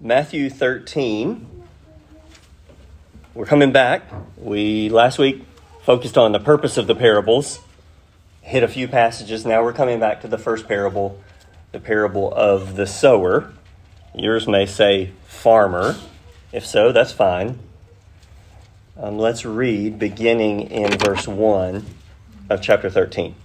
Matthew 13. We're coming back. We last week focused on the purpose of the parables, hit a few passages. Now we're coming back to the first parable, the parable of the sower. Yours may say farmer. If so, that's fine. Let's read beginning in verse 1 of chapter 13.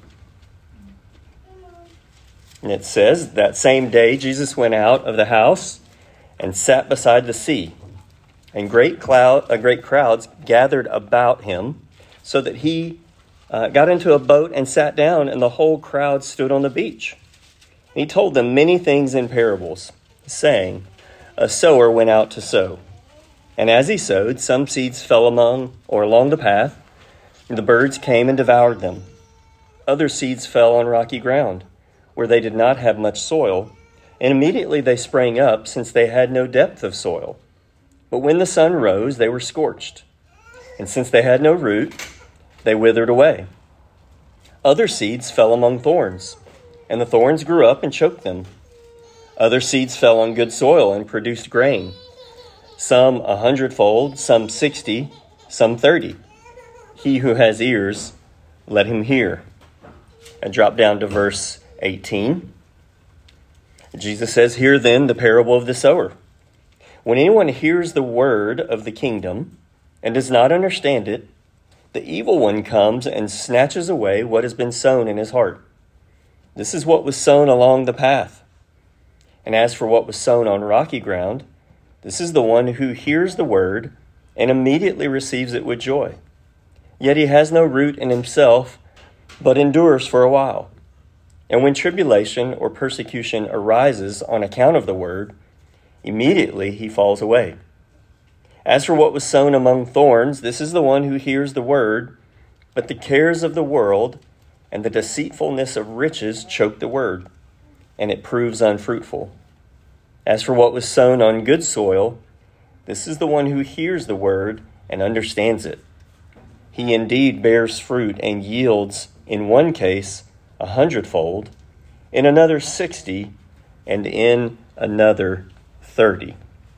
And it says, that same day Jesus went out of the house and sat beside the sea. And great crowds gathered about him, so that he got into a boat and sat down, and the whole crowd stood on the beach. He told them many things in parables, saying, a sower went out to sow. And as he sowed, some seeds fell along the path, and the birds came and devoured them. Other seeds fell on rocky ground, where they did not have much soil, and immediately they sprang up, since they had no depth of soil. But when the sun rose, they were scorched. And since they had no root, they withered away. Other seeds fell among thorns, and the thorns grew up and choked them. Other seeds fell on good soil and produced grain, some 100-fold, some 60, some 30. He who has ears, let him hear. And drop down to verse 18. Jesus says, hear then the parable of the sower. When anyone hears the word of the kingdom and does not understand it, the evil one comes and snatches away what has been sown in his heart. This is what was sown along the path. And as for what was sown on rocky ground, this is the one who hears the word and immediately receives it with joy. Yet he has no root in himself, but endures for a while. And when tribulation or persecution arises on account of the word, immediately he falls away. As for what was sown among thorns, this is the one who hears the word, but the cares of the world and the deceitfulness of riches choke the word, and it proves unfruitful. As for what was sown on good soil, this is the one who hears the word and understands it. He indeed bears fruit and yields, in one case, 100-fold, in another 60, and in another 30.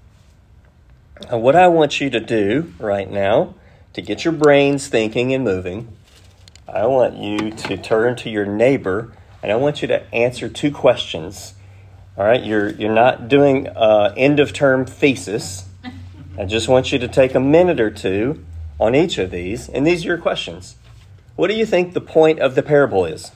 Now, what I want you to do right now, to get your brains thinking and moving, I want you to turn to your neighbor, and I want you to answer two questions. All right, you're not doing end-of-term thesis. I just want you to take a minute or two on each of these, and these are your questions. What do you think the point of the parable is?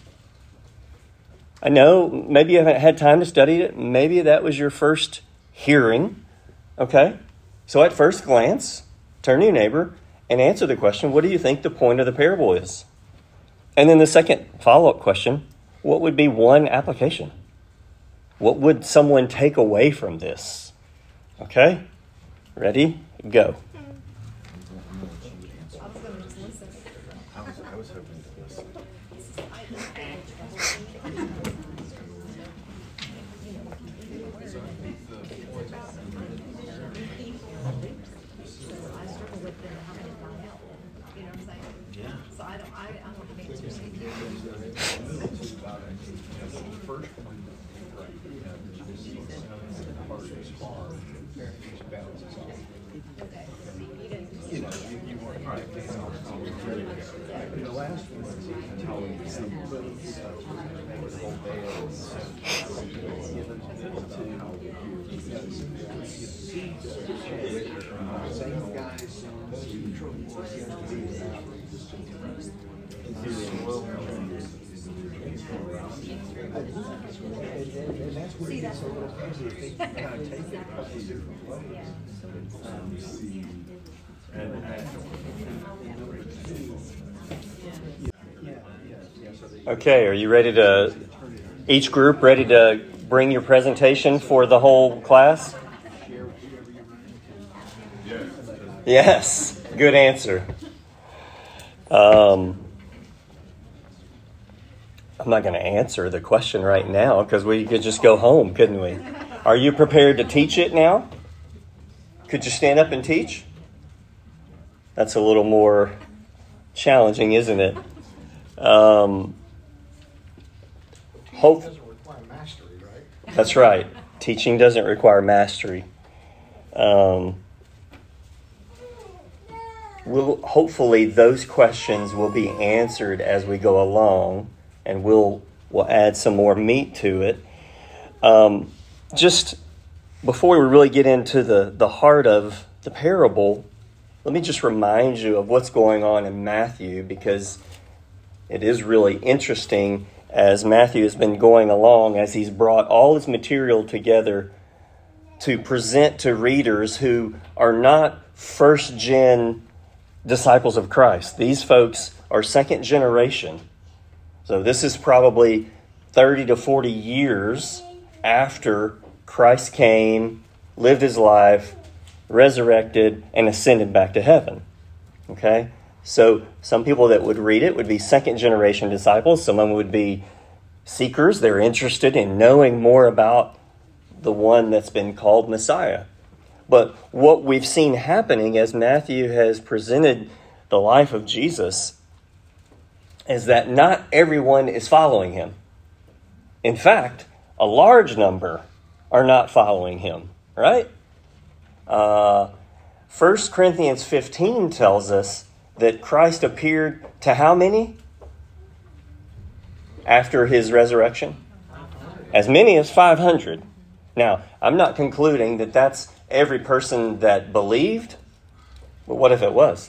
I know maybe you haven't had time to study it. Maybe that was your first hearing. Okay? So at first glance, turn to your neighbor and answer the question, what do you think the point of the parable is? And then the second follow-up question, what would be one application? What would someone take away from this? Okay? Ready? Go. Okay, are you ready to, each group ready to bring your presentation for the whole class? Yes, good answer. I'm not going to answer the question right now because we could just go home, couldn't we? Are you prepared to teach it now? Could you stand up and teach? That's a little more challenging, isn't it? Hope. It doesn't require mastery, right? That's right. Teaching doesn't require mastery. Hopefully those questions will be answered as we go along, and we'll add some more meat to it. Just before we really get into the heart of the parable, let me just remind you of what's going on in Matthew, because it is really interesting as Matthew has been going along, as he's brought all his material together to present to readers who are not first-gen disciples of Christ. These folks are second generation. So this is probably 30 to 40 years after Christ came, lived his life, resurrected, and ascended back to heaven. Okay? So some people that would read it would be second generation disciples. Some of them would be seekers. They're interested in knowing more about the one that's been called Messiah. But what we've seen happening as Matthew has presented the life of Jesus is that not everyone is following him. In fact, a large number are not following him, right? 1 Corinthians 15 tells us that Christ appeared to how many after his resurrection? As many as 500. Now, I'm not concluding that that's every person that believed, but what if it was?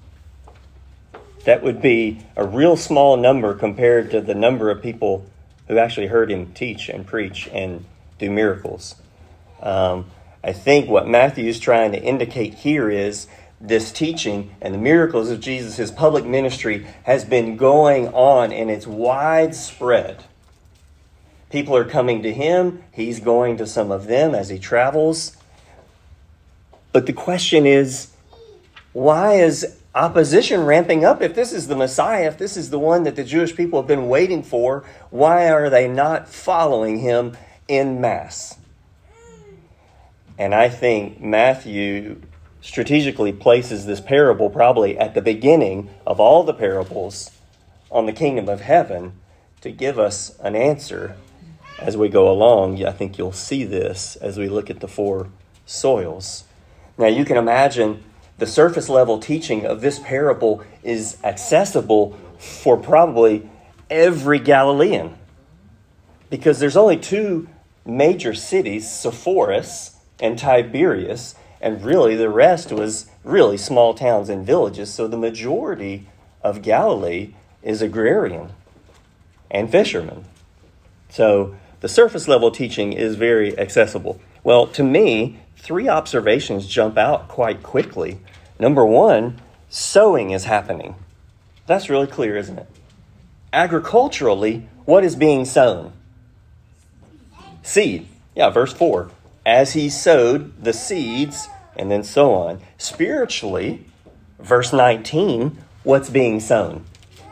That would be a real small number compared to the number of people who actually heard him teach and preach and do miracles. I think what Matthew is trying to indicate here is this teaching and the miracles of Jesus, his public ministry, has been going on, and it's widespread. People are coming to him. He's going to some of them as he travels. But the question is, why is opposition ramping up? If this is the Messiah, if this is the one that the Jewish people have been waiting for, why are they not following him en masse? And I think Matthew strategically places this parable probably at the beginning of all the parables on the kingdom of heaven to give us an answer as we go along. I think you'll see this as we look at the four soils. Now you can imagine the surface level teaching of this parable is accessible for probably every Galilean, because there's only two major cities, Sepphoris and Tiberias, and really the rest was really small towns and villages. So the majority of Galilee is agrarian and fishermen. So the surface level teaching is very accessible. Well, to me, three observations jump out quite quickly. Number one, sowing is happening. That's really clear, isn't it? Agriculturally, what is being sown? Seed. Yeah, verse 4. As he sowed the seeds, and then so on. Spiritually, verse 19, what's being sown?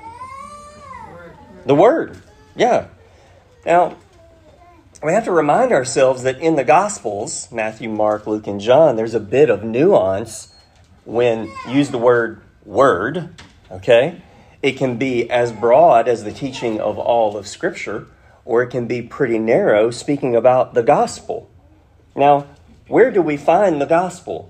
The Word. Yeah. Now, we have to remind ourselves that in the Gospels, Matthew, Mark, Luke, and John, there's a bit of nuance when you use the word word, okay? It can be as broad as the teaching of all of Scripture, or it can be pretty narrow, speaking about the gospel. Now, where do we find the gospel?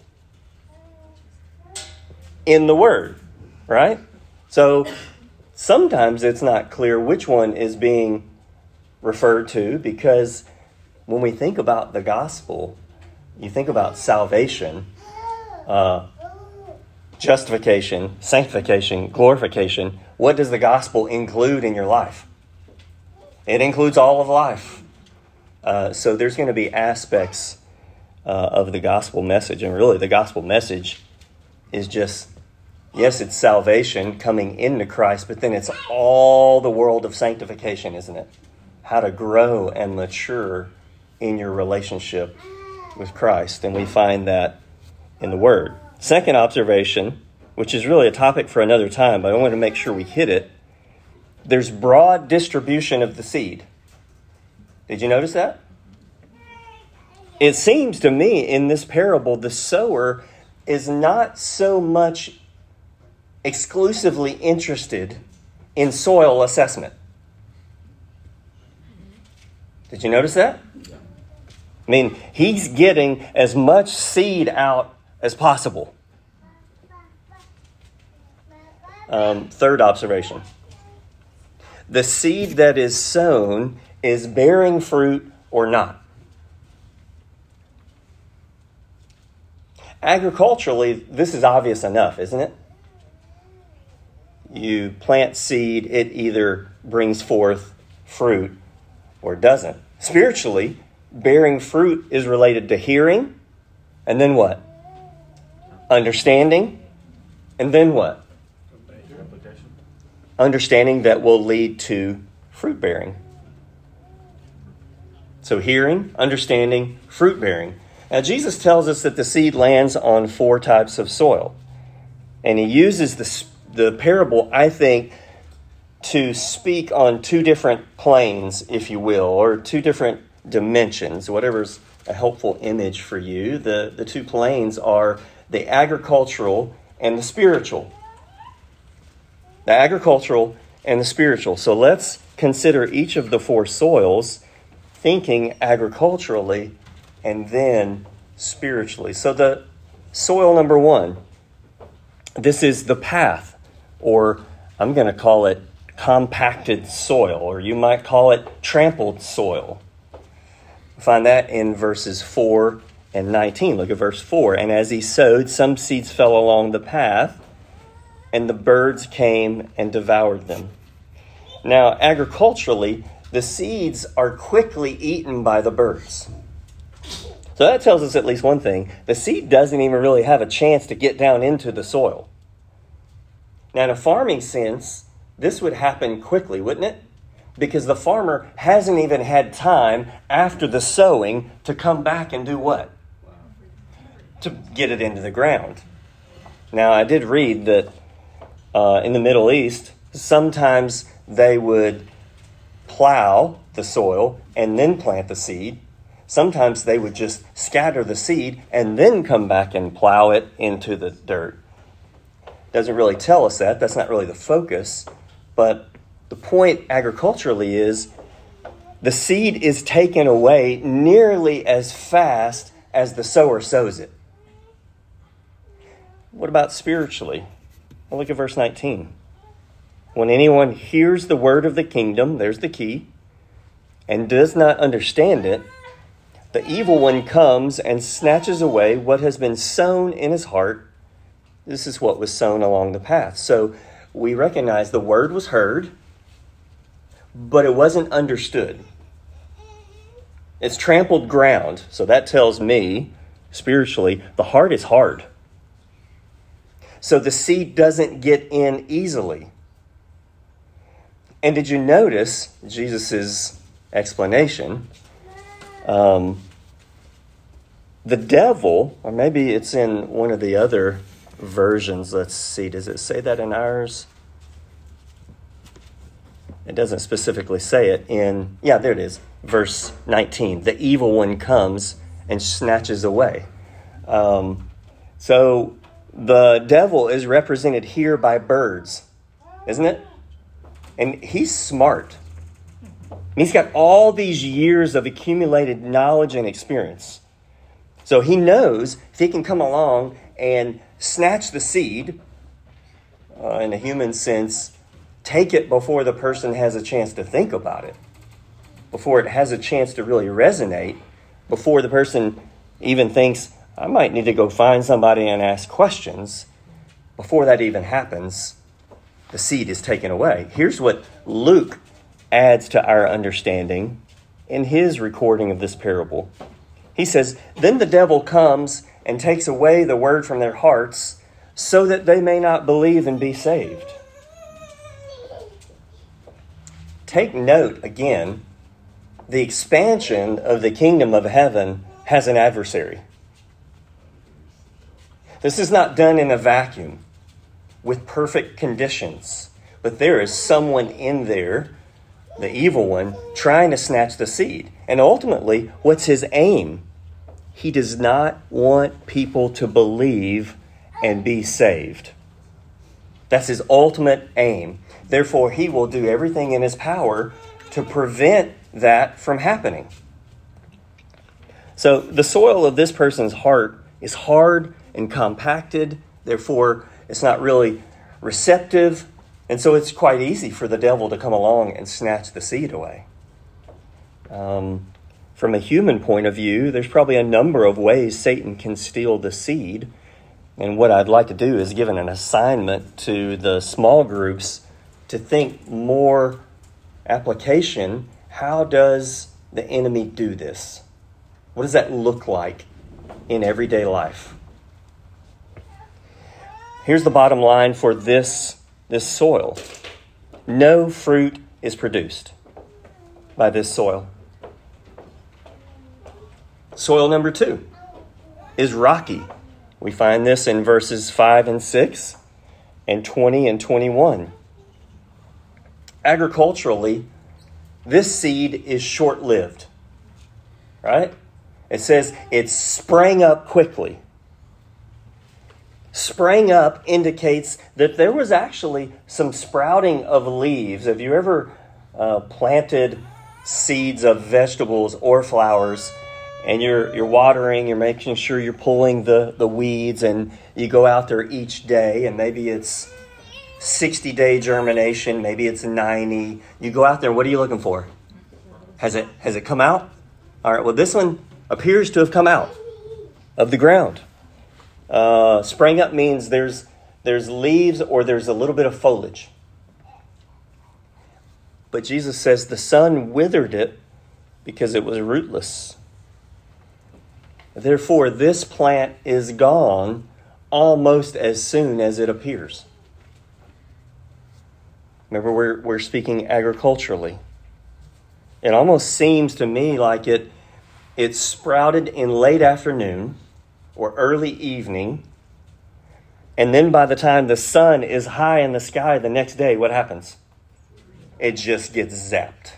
In the Word, right? So sometimes it's not clear which one is being referred to, because when we think about the gospel, you think about salvation, justification, sanctification, glorification. What does the gospel include in your life? It includes all of life. So there's going to be aspects of the gospel message, and really the gospel message is just, yes, it's salvation coming into Christ, but then it's all the world of sanctification, isn't it? How to grow and mature in your relationship with Christ. And we find that in the Word. Second observation, which is really a topic for another time, but I want to make sure we hit it. There's broad distribution of the seed. Did you notice that? It seems to me in this parable, the sower is not so much exclusively interested in soil assessment. Did you notice that? I mean, he's getting as much seed out as possible. Third observation. The seed that is sown is bearing fruit or not. Agriculturally, this is obvious enough, isn't it? You plant seed, it either brings forth fruit or doesn't. Spiritually, bearing fruit is related to hearing, and then what? Understanding, and then what? Understanding that will lead to fruit bearing. So hearing, understanding, fruit bearing. Now Jesus tells us that the seed lands on 4 types of soil. And he uses the parable, I think, to speak on 2 different planes, if you will, or 2 different dimensions, whatever's a helpful image for you. The 2 planes are the agricultural and the spiritual. The agricultural and the spiritual. So let's consider each of the 4 soils, thinking agriculturally and then spiritually. So the soil number 1, this is the path, or I'm going to call it compacted soil, or you might call it trampled soil. Find that in verses 4 and 19. Look at verse 4. And as he sowed, some seeds fell along the path, and the birds came and devoured them. Now, agriculturally, the seeds are quickly eaten by the birds. So that tells us at least one thing. The seed doesn't even really have a chance to get down into the soil. Now, in a farming sense, this would happen quickly, wouldn't it? Because the farmer hasn't even had time after the sowing to come back and do what? To get it into the ground. Now, I did read that in the Middle East, sometimes they would plow the soil and then plant the seed. Sometimes they would just scatter the seed and then come back and plow it into the dirt. Doesn't really tell us that. That's not really the focus. But the point agriculturally is the seed is taken away nearly as fast as the sower sows it. What about spiritually? Well, look at verse 19. When anyone hears the word of the kingdom, there's the key, and does not understand it, the evil one comes and snatches away what has been sown in his heart. This is what was sown along the path. So we recognize the word was heard, but it wasn't understood. It's trampled ground. So that tells me, spiritually, the heart is hard. So the seed doesn't get in easily. And did you notice Jesus' explanation? The devil, or maybe it's in one of the other versions. Let's see. Does it say that in ours? It doesn't specifically say it in, there it is. Verse 19. The evil one comes and snatches away. So the devil is represented here by birds, isn't it? And he's smart. He's got all these years of accumulated knowledge and experience. So he knows if he can come along and snatch the seed, in a human sense, take it before the person has a chance to think about it, before it has a chance to really resonate, before the person even thinks, I might need to go find somebody and ask questions. Before that even happens, the seed is taken away. Here's what Luke adds to our understanding in his recording of this parable. He says, then the devil comes and takes away the word from their hearts so that they may not believe and be saved. Take note again, the expansion of the kingdom of heaven has an adversary. This is not done in a vacuum with perfect conditions, but there is someone in there, the evil one, trying to snatch the seed. And ultimately, what's his aim? He does not want people to believe and be saved. That's his ultimate aim. Therefore, he will do everything in his power to prevent that from happening. So the soil of this person's heart is hard and compacted. Therefore, it's not really receptive. And so it's quite easy for the devil to come along and snatch the seed away. From a human point of view, there's probably a number of ways Satan can steal the seed. And what I'd like to do is give an assignment to the small groups to think more application. How does the enemy do this? What does that look like in everyday life? Here's the bottom line for this soil. No fruit is produced by this soil. Soil number 2 is rocky. We find this in verses 5 and 6 and 20 and 21. Agriculturally, this seed is short-lived, right? It says it sprang up quickly. Sprang up indicates that there was actually some sprouting of leaves. Have you ever planted seeds of vegetables or flowers, and you're watering, you're making sure you're pulling the weeds, and you go out there each day, and maybe it's 60-day germination, maybe it's 90. You go out there, what are you looking for? Has it come out? All right, well, this one appears to have come out of the ground. Sprang up means there's leaves or there's a little bit of foliage. But Jesus says the sun withered it because it was rootless. Therefore, this plant is gone almost as soon as it appears. Remember, we're speaking agriculturally. It almost seems to me like it sprouted in late afternoon or early evening, and then by the time the sun is high in the sky the next day, what happens? It just gets zapped.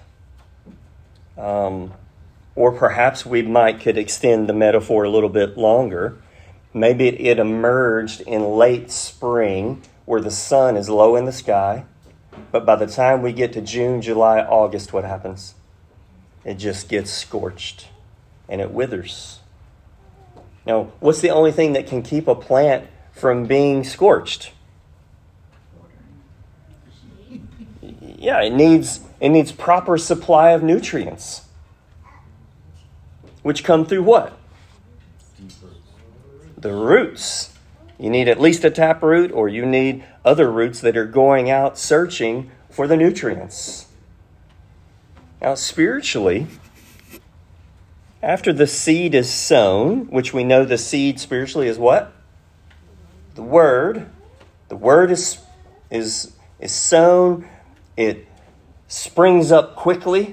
Or perhaps we could extend the metaphor a little bit longer. Maybe it emerged in late spring where the sun is low in the sky, but by the time we get to June, July, August, what happens? It just gets scorched and it withers. Now, what's the only thing that can keep a plant from being scorched? Yeah, it needs proper supply of nutrients, which come through what? The roots. You need at least a taproot, or you need other roots that are going out searching for the nutrients. Now, spiritually, after the seed is sown, which we know the seed spiritually is what? The Word. The Word is sown. It springs up quickly.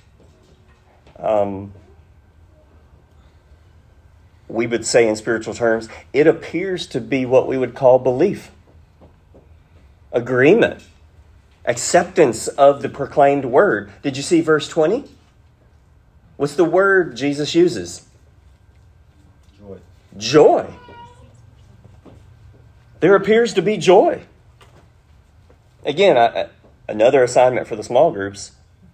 We would say in spiritual terms, it appears to be what we would call belief, agreement, acceptance of the proclaimed word. Did you see verse 20? What's the word Jesus uses? Joy. Joy. There appears to be joy. Again, another assignment for the small groups.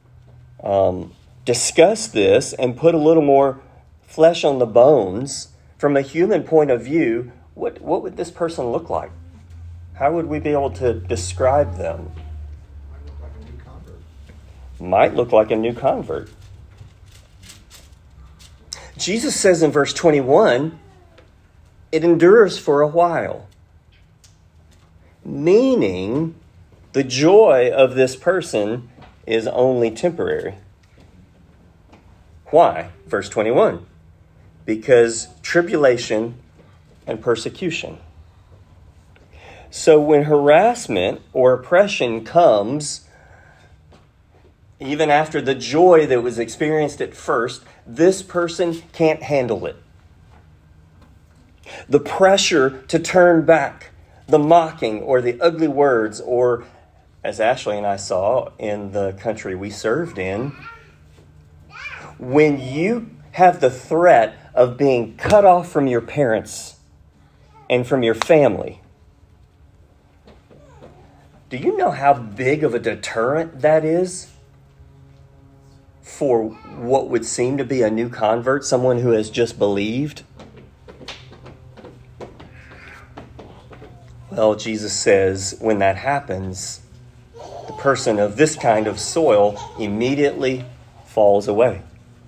Discuss this and put a little more flesh on the bones. From a human point of view, what would this person look like? How would we be able to describe them? Might look like a new convert. Jesus says in verse 21, it endures for a while. Meaning, the joy of this person is only temporary. Why? Verse 21. Because tribulation and persecution. So when harassment or oppression comes, even after the joy that was experienced at first, this person can't handle it. The pressure to turn back, the mocking or the ugly words, or as Ashley and I saw in the country we served in, when you have the threat of being cut off from your parents and from your family, do you know how big of a deterrent that is for what would seem to be a new convert, someone who has just believed? Well, Jesus says when that happens, the person of this kind of soil immediately falls away.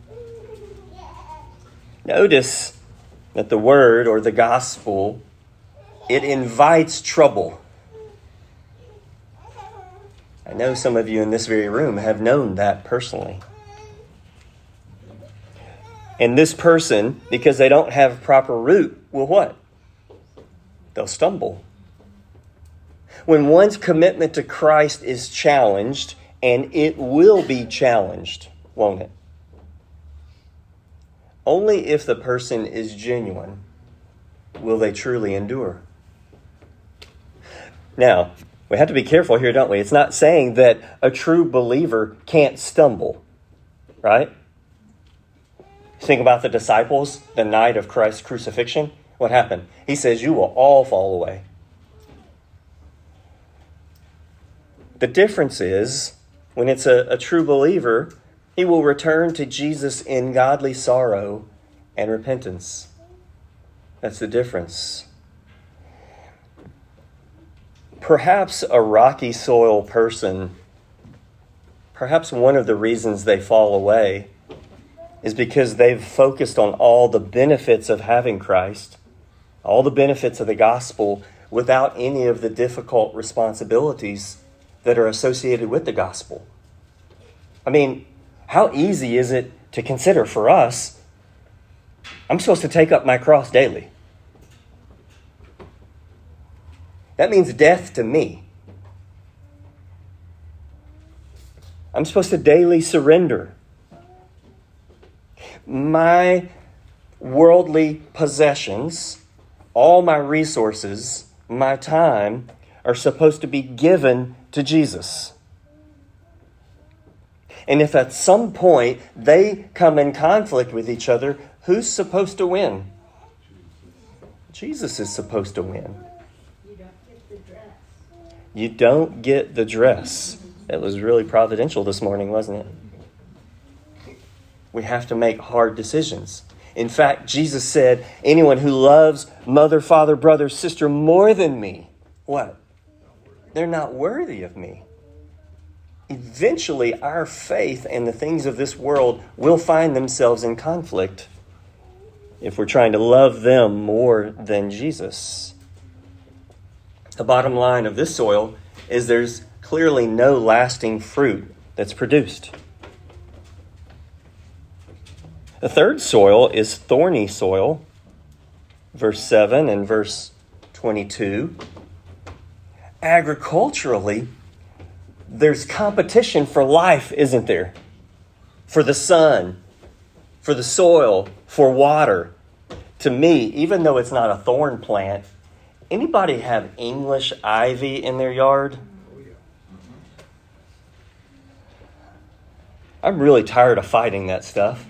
Notice that the word or the gospel, it invites trouble. I know some of you in this very room have known that personally. And this person, because they don't have proper root, will what? They'll stumble. When one's commitment to Christ is challenged, and it will be challenged, won't it? Only if the person is genuine will they truly endure. Now, we have to be careful here, don't we? It's not saying that a true believer can't stumble, right? Think about the disciples the night of Christ's crucifixion. What happened? He says, you will all fall away. The difference is, when it's a true believer, he will return to Jesus in godly sorrow and repentance. That's the difference. Perhaps a rocky soil person, perhaps one of the reasons they fall away is because they've focused on all the benefits of having Christ, all the benefits of the gospel, without any of the difficult responsibilities that are associated with the gospel. I mean, how easy is it to consider for us, I'm supposed to take up my cross daily. That means death to me. I'm supposed to daily surrender. My worldly possessions, all my resources, my time, are supposed to be given to Jesus. And if at some point they come in conflict with each other, who's supposed to win? Jesus is supposed to win. You don't get the dress. It was really providential this morning, wasn't it? We have to make hard decisions. In fact, Jesus said, anyone who loves mother, father, brother, sister more than me, what? They're not worthy of me. Eventually, our faith and the things of this world will find themselves in conflict if we're trying to love them more than Jesus. The bottom line of this soil is there's clearly no lasting fruit that's produced. The third soil is thorny soil, verse 7 and verse 22. Agriculturally, there's competition for life, isn't there? For the sun, for the soil, for water. To me, even though it's not a thorn plant, anybody have English ivy in their yard? I'm really tired of fighting that stuff.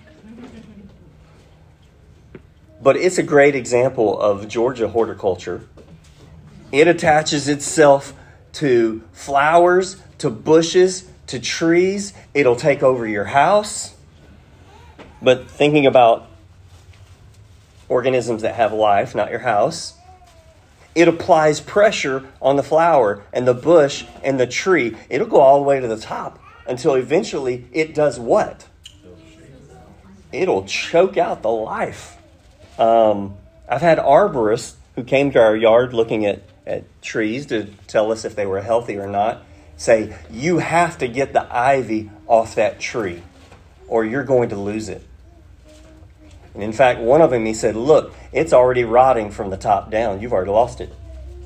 But it's a great example of Georgia horticulture. It attaches itself to flowers, to bushes, to trees. It'll take over your house. But thinking about organisms that have life, not your house, it applies pressure on the flower and the bush and the tree. It'll go all the way to the top until eventually it does what? It'll choke out the life. I've had arborists who came to our yard looking at trees to tell us if they were healthy or not, say, you have to get the ivy off that tree or you're going to lose it. And in fact, one of them, he said, look, it's already rotting from the top down. You've already lost it.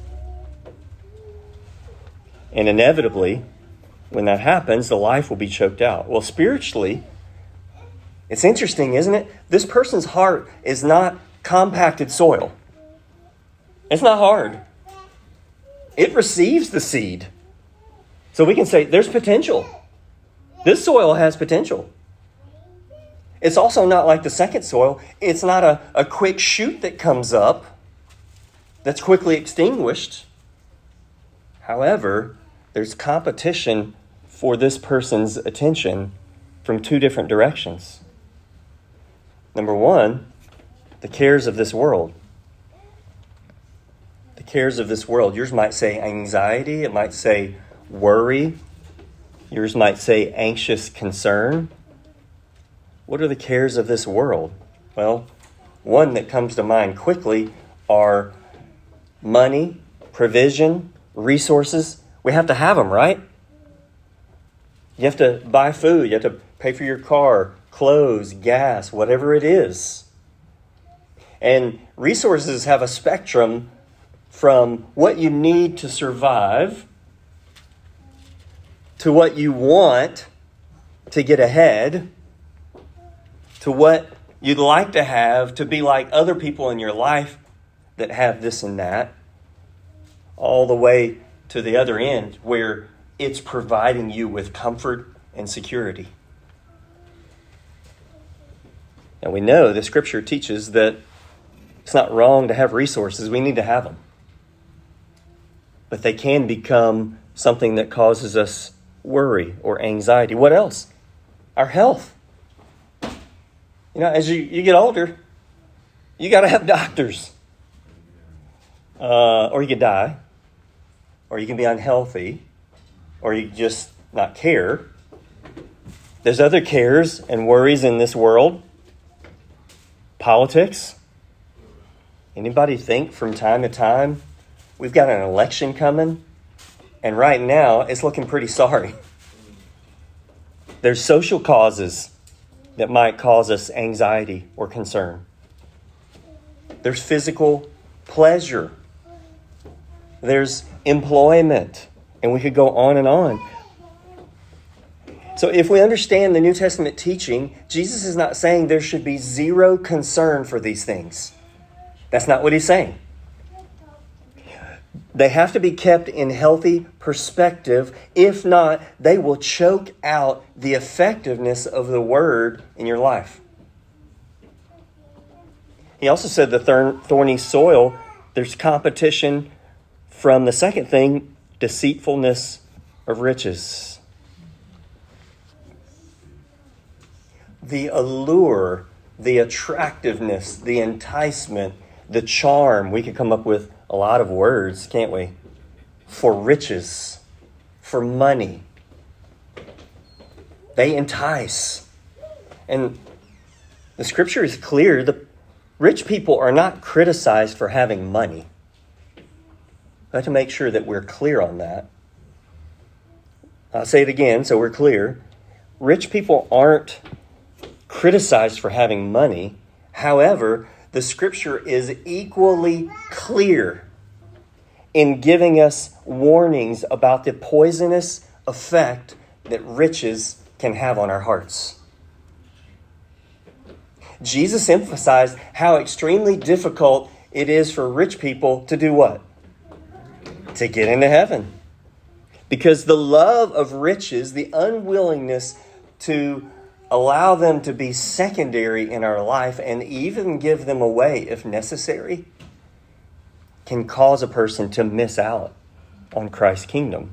And inevitably, when that happens, the life will be choked out. Well, spiritually, it's interesting, isn't it? This person's heart is not compacted soil. It's not hard. It receives the seed. So we can say there's potential. This soil has potential. It's also not like the second soil. It's not a quick shoot that comes up that's quickly extinguished. However, there's competition for this person's attention from two different directions. Number one, the cares of this world. The cares of this world. Yours might say anxiety. It might say worry. Yours might say anxious concern. What are the cares of this world? Well, one that comes to mind quickly are money, provision, resources. We have to have them, right? You have to buy food. You have to pay for your car, clothes, gas, whatever it is. And resources have a spectrum from what you need to survive to what you want to get ahead to what you'd like to have to be like other people in your life that have this and that, all the way to the other end where it's providing you with comfort and security. And we know the Scripture teaches that it's not wrong to have resources. We need to have them. But they can become something that causes us worry or anxiety. What else? Our health. You know, as you get older, you got to have doctors. Or you could die. Or you can be unhealthy. Or you just not care. There's other cares and worries in this world. Politics. Anybody think from time to time we've got an election coming? And right now it's looking pretty sorry. There's social causes that might cause us anxiety or concern. There's physical pleasure. There's employment. And we could go on and on. So if we understand the New Testament teaching, Jesus is not saying there should be zero concern for these things. That's not what he's saying. They have to be kept in healthy perspective. If not, they will choke out the effectiveness of the word in your life. He also said the thorny soil, there's competition from the second thing, deceitfulness of riches. The allure, the attractiveness, the enticement, the charm. We could come up with a lot of words, can't we? For riches, for money. They entice. And the Scripture is clear. The rich people are not criticized for having money. We have to make sure that we're clear on that. I'll say it again so we're clear. Rich people aren't criticized for having money. However, the Scripture is equally clear in giving us warnings about the poisonous effect that riches can have on our hearts. Jesus emphasized how extremely difficult it is for rich people to do what? To get into heaven. Because the love of riches, the unwillingness to allow them to be secondary in our life and even give them away if necessary, can cause a person to miss out on Christ's kingdom.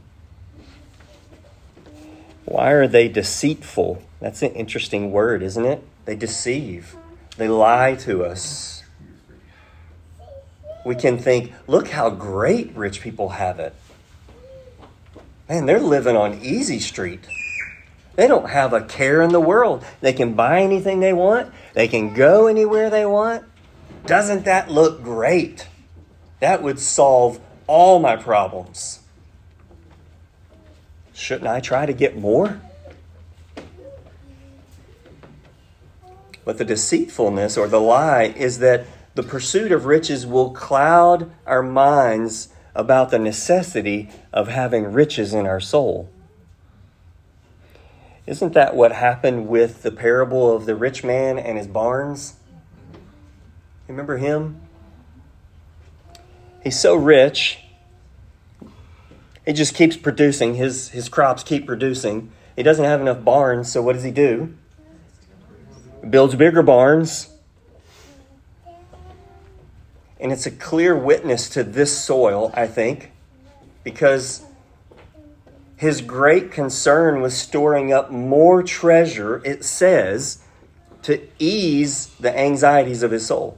Why are they deceitful? That's an interesting word, isn't it? They deceive. They lie to us. We can think, look how great rich people have it. Man, they're living on easy street. They don't have a care in the world. They can buy anything they want. They can go anywhere they want. Doesn't that look great? That would solve all my problems. Shouldn't I try to get more? But the deceitfulness or the lie is that the pursuit of riches will cloud our minds about the necessity of having riches in our soul. Isn't that what happened with the parable of the rich man and his barns? You remember him? He's so rich, he just keeps producing. His crops keep producing. He doesn't have enough barns, so what does he do? He builds bigger barns. And it's a clear witness to this soil, I think, because His great concern was storing up more treasure, it says, to ease the anxieties of his soul,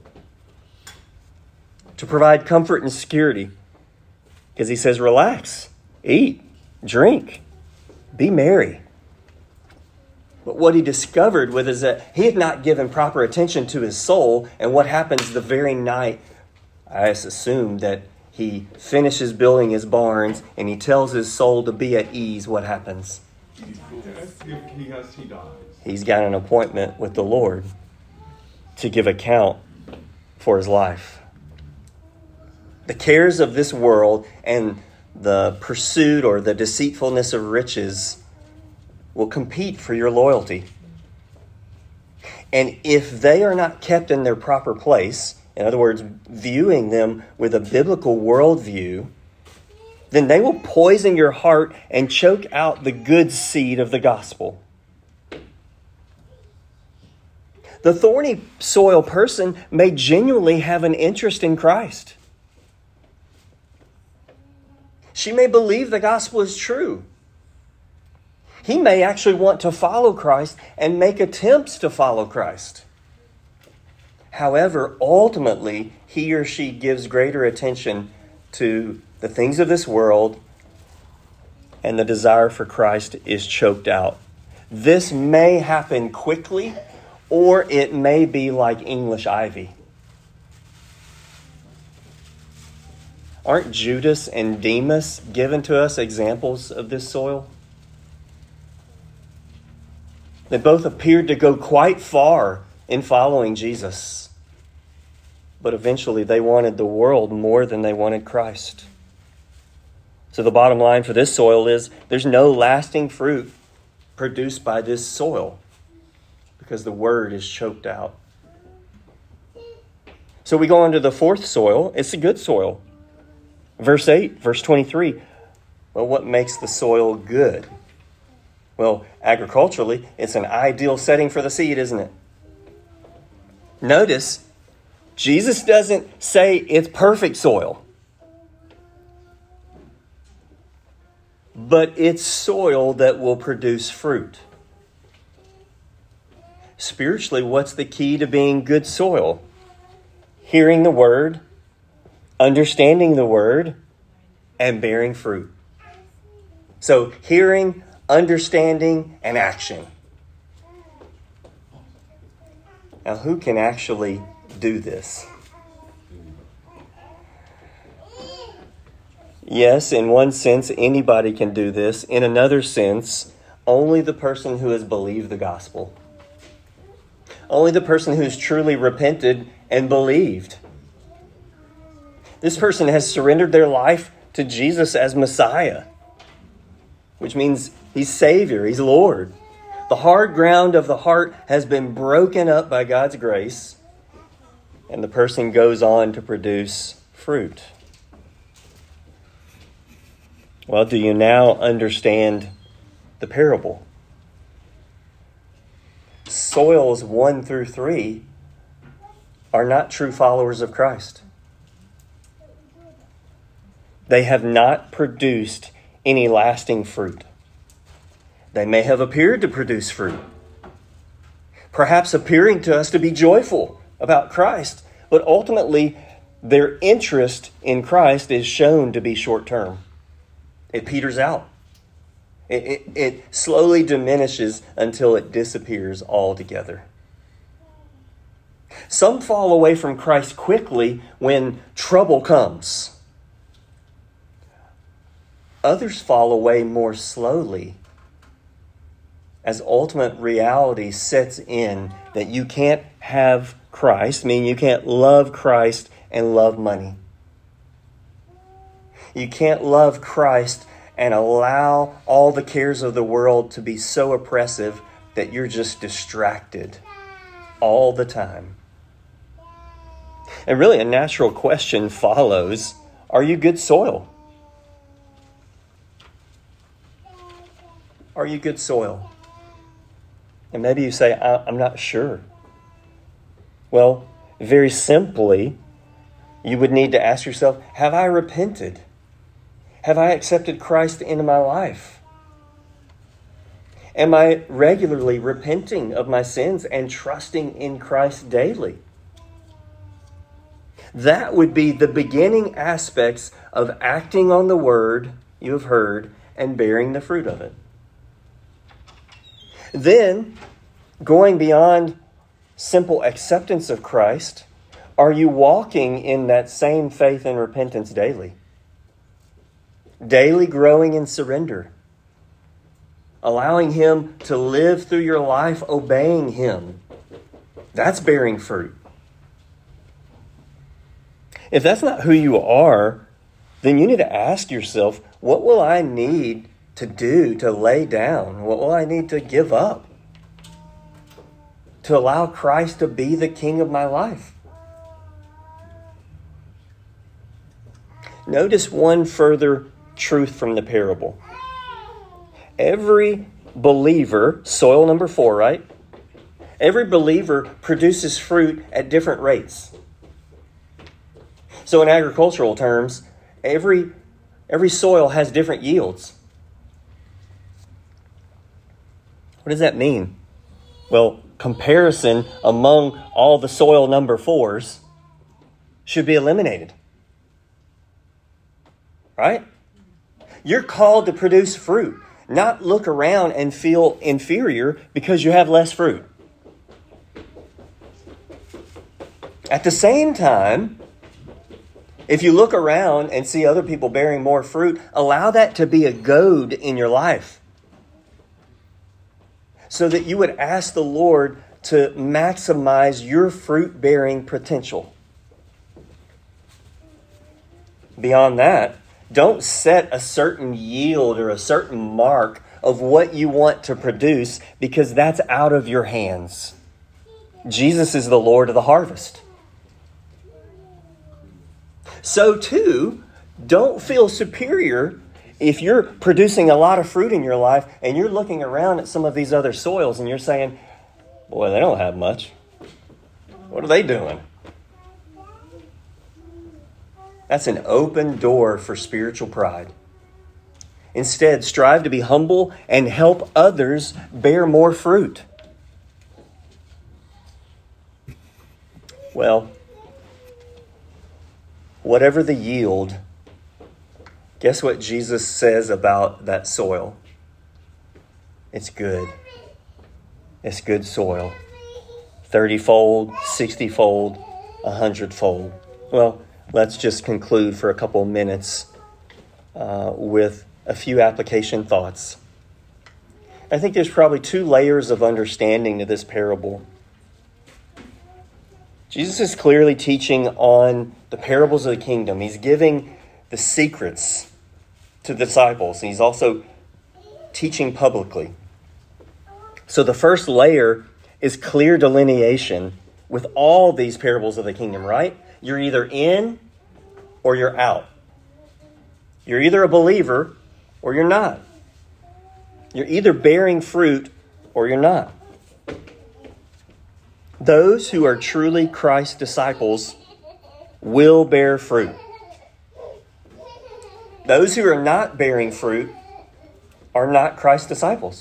to provide comfort and security. Because he says, relax, eat, drink, be merry. But what he discovered was that he had not given proper attention to his soul. And what happens the very night, I assume that he finishes building his barns and he tells his soul to be at ease, what happens? He dies. He's got an appointment with the Lord to give account for his life. The cares of this world and the pursuit or the deceitfulness of riches will compete for your loyalty. And if they are not kept in their proper place, in other words, viewing them with a biblical worldview, then they will poison your heart and choke out the good seed of the gospel. The thorny soil person may genuinely have an interest in Christ. She may believe the gospel is true. He may actually want to follow Christ and make attempts to follow Christ. However, ultimately, he or she gives greater attention to the things of this world, and the desire for Christ is choked out. This may happen quickly, or it may be like English ivy. Aren't Judas and Demas given to us examples of this soil? They both appeared to go quite far in following Jesus. But eventually they wanted the world more than they wanted Christ. So the bottom line for this soil is there's no lasting fruit produced by this soil because the word is choked out. So we go on to the fourth soil. It's a good soil. Verse 8, verse 23. Well, what makes the soil good? Well, agriculturally, it's an ideal setting for the seed, isn't it? Notice, Jesus doesn't say it's perfect soil, but it's soil that will produce fruit. Spiritually, what's the key to being good soil? Hearing the word, understanding the word, and bearing fruit. So, hearing, understanding, and action. Now, who can actually do this? Yes, in one sense, anybody can do this. In another sense, only the person who has believed the gospel. Only the person who's truly repented and believed. This person has surrendered their life to Jesus as Messiah, which means he's Savior, he's Lord. The hard ground of the heart has been broken up by God's grace, and the person goes on to produce fruit. Well, do you now understand the parable? Soils 1 through 3 are not true followers of Christ. They have not produced any lasting fruit. They may have appeared to produce fruit, perhaps appearing to us to be joyful about Christ, but ultimately their interest in Christ is shown to be short-term. It peters out. It slowly diminishes until it disappears altogether. Some fall away from Christ quickly when trouble comes. Others fall away more slowly as ultimate reality sets in that you can't have Christ, meaning you can't love Christ and love money. You can't love Christ and allow all the cares of the world to be so oppressive that you're just distracted all the time. And really, a natural question follows, are you good soil? Are you good soil? And maybe you say, I'm not sure. Well, very simply, you would need to ask yourself, have I repented? Have I accepted Christ into my life? Am I regularly repenting of my sins and trusting in Christ daily? That would be the beginning aspects of acting on the word you have heard and bearing the fruit of it. Then, going beyond simple acceptance of Christ, are you walking in that same faith and repentance daily? Daily growing in surrender. Allowing Him to live through your life, obeying Him. That's bearing fruit. If that's not who you are, then you need to ask yourself, what will I need to do to lay down? What will I need to give up to allow Christ to be the King of my life? Notice one further truth from the parable. Every believer, soil number 4, right? Every believer produces fruit at different rates. So in agricultural terms, every soil has different yields. What does that mean? Well, comparison among all the soil number 4s should be eliminated. Right? You're called to produce fruit, not look around and feel inferior because you have less fruit. At the same time, if you look around and see other people bearing more fruit, allow that to be a goad in your life, so that you would ask the Lord to maximize your fruit-bearing potential. Beyond that, don't set a certain yield or a certain mark of what you want to produce, because that's out of your hands. Jesus is the Lord of the harvest. So too, don't feel superior if you're producing a lot of fruit in your life and you're looking around at some of these other soils and you're saying, boy, they don't have much. What are they doing? That's an open door for spiritual pride. Instead, strive to be humble and help others bear more fruit. Well, whatever the yield, guess what Jesus says about that soil? It's good. It's good soil. 30-fold, 60-fold, 100-fold. Well, let's just conclude for a couple of minutes with a few application thoughts. I think there's probably 2 layers of understanding to this parable. Jesus is clearly teaching on the parables of the kingdom. He's giving the secrets to the disciples. And he's also teaching publicly. So the first layer is clear delineation with all these parables of the kingdom, right? You're either in or you're out. You're either a believer or you're not. You're either bearing fruit or you're not. Those who are truly Christ's disciples will bear fruit. Those who are not bearing fruit are not Christ's disciples.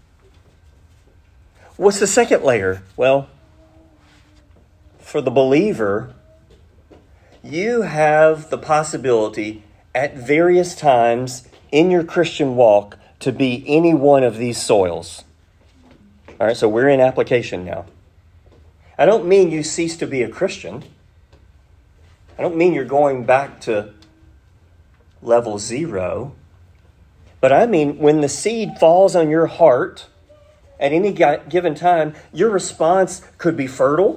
What's the second layer? Well, for the believer, you have the possibility at various times in your Christian walk to be any one of these soils. All right, so we're in application now. I don't mean you cease to be a Christian. I don't mean you're going back to level 0. But I mean when the seed falls on your heart at any given time, your response could be fertile.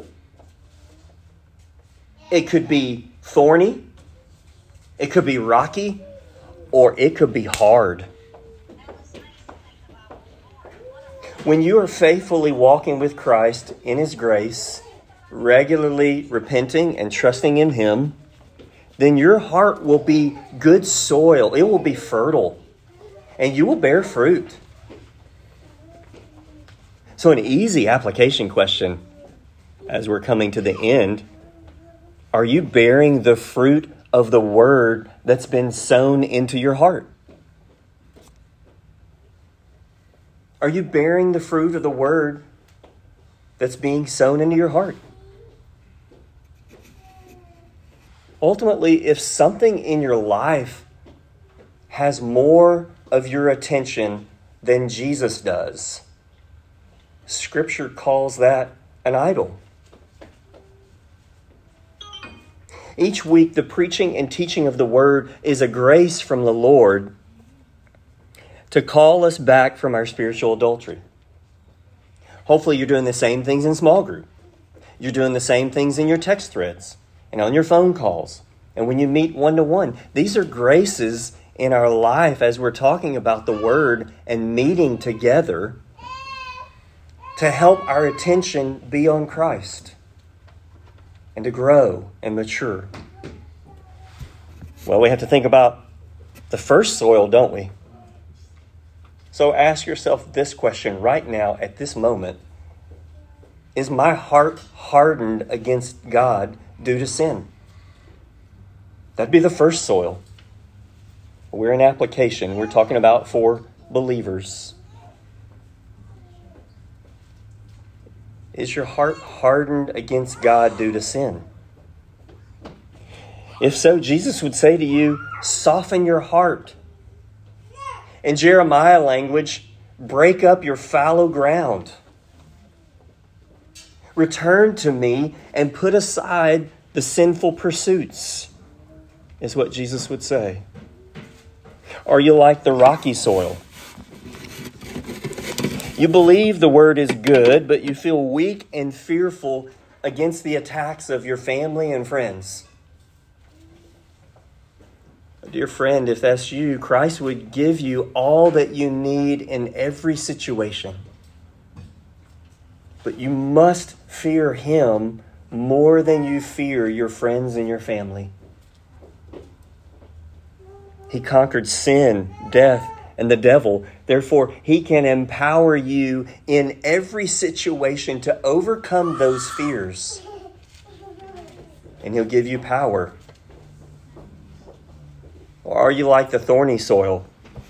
It could be thorny. It could be rocky. Or it could be hard. When you are faithfully walking with Christ in His grace, regularly repenting and trusting in Him, then your heart will be good soil. It will be fertile. And you will bear fruit. So an easy application question as we're coming to the end. Are you bearing the fruit of the word that's been sown into your heart? Are you bearing the fruit of the word that's being sown into your heart? Ultimately, if something in your life has more of your attention than Jesus does, Scripture calls that an idol. Each week, the preaching and teaching of the Word is a grace from the Lord to call us back from our spiritual adultery. Hopefully, you're doing the same things in small group. You're doing the same things in your text threads and on your phone calls and when you meet one-to-one. These are graces in our life as we're talking about the Word and meeting together to help our attention be on Christ and to grow and mature. Well, we have to think about the first soil, don't we? So ask yourself this question right now at this moment. Is my heart hardened against God due to sin? That'd be the first soil. We're in application. We're talking about for believers. Is your heart hardened against God due to sin? If so, Jesus would say to you, soften your heart. In Jeremiah language, break up your fallow ground. Return to me and put aside the sinful pursuits, is what Jesus would say. Are you like the rocky soil? You believe the word is good, but you feel weak and fearful against the attacks of your family and friends. Dear friend, if that's you, Christ would give you all that you need in every situation. But you must fear Him more than you fear your friends and your family. He conquered sin, death, and the devil. Therefore, He can empower you in every situation to overcome those fears. And He'll give you power. Or are you like the thorny soil?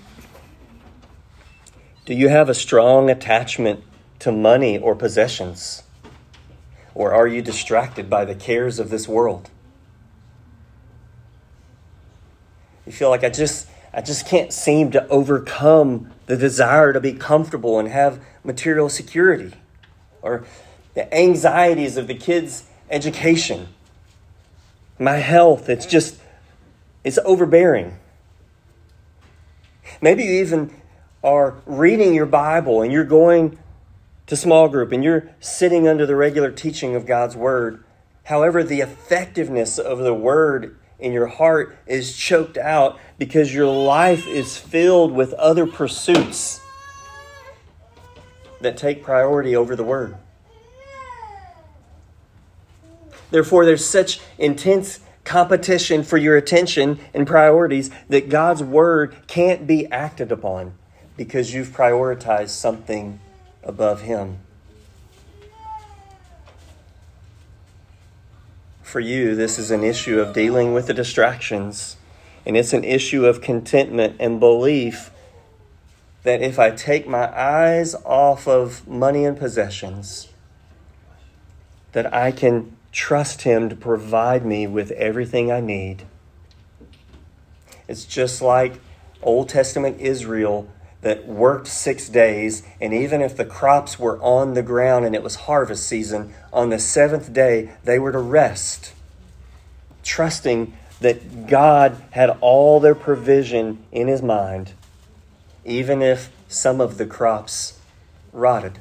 Do you have a strong attachment to money or possessions? Or are you distracted by the cares of this world? You feel like I just can't seem to overcome the desire to be comfortable and have material security. Or the anxieties of the kids' education. My health, it's overbearing. Maybe you even are reading your Bible and you're going to small group and you're sitting under the regular teaching of God's Word. However, the effectiveness of the Word in your heart is choked out because your life is filled with other pursuits that take priority over the Word. Therefore, there's such intense competition for your attention and priorities that God's Word can't be acted upon because you've prioritized something above Him. For you, this is an issue of dealing with the distractions, and it's an issue of contentment and belief that if I take my eyes off of money and possessions, that I can trust Him to provide me with everything I need. It's just like Old Testament Israel that worked 6 days, and even if the crops were on the ground and it was harvest season, on the seventh day they were to rest, trusting that God had all their provision in His mind, even if some of the crops rotted.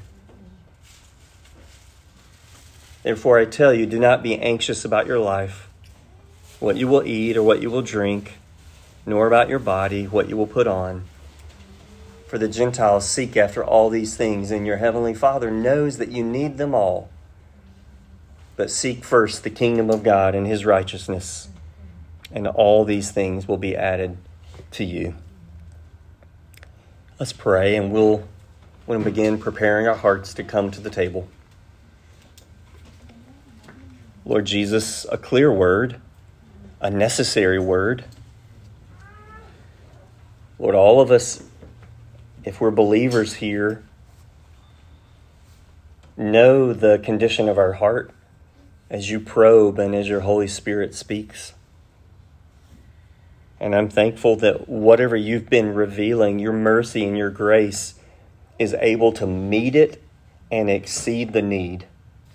Therefore, I tell you, do not be anxious about your life, what you will eat or what you will drink, nor about your body, what you will put on. For the Gentiles seek after all these things, and your heavenly Father knows that you need them all. But seek first the kingdom of God and His righteousness, and all these things will be added to you. Let's pray, and we'll begin preparing our hearts to come to the table. Lord Jesus, a clear word, a necessary word. Lord, all of us, if we're believers here, know the condition of our heart as you probe and as your Holy Spirit speaks. And I'm thankful that whatever you've been revealing, your mercy and your grace is able to meet it and exceed the need.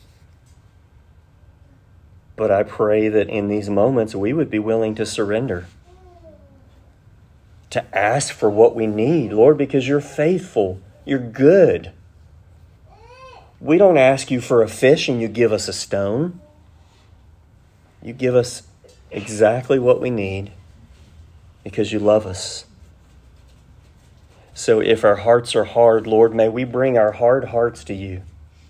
But I pray that in these moments we would be willing to surrender, to ask for what we need, Lord, because you're faithful, you're good. We don't ask you for a fish and you give us a stone. You give us exactly what we need because you love us. So if our hearts are hard, Lord, may we bring our hard hearts to you.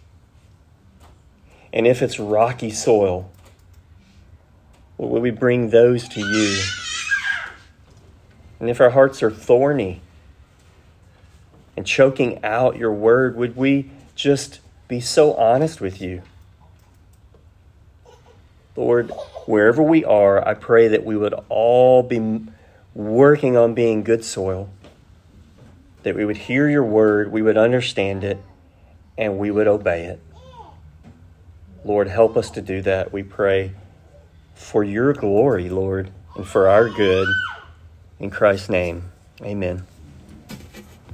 And if it's rocky soil, will we bring those to you? And if our hearts are thorny and choking out your word, would we just be so honest with you? Lord, wherever we are, I pray that we would all be working on being good soil, that we would hear your word, we would understand it, and we would obey it. Lord, help us to do that, we pray, for your glory, Lord, and for our good. In Christ's name, amen.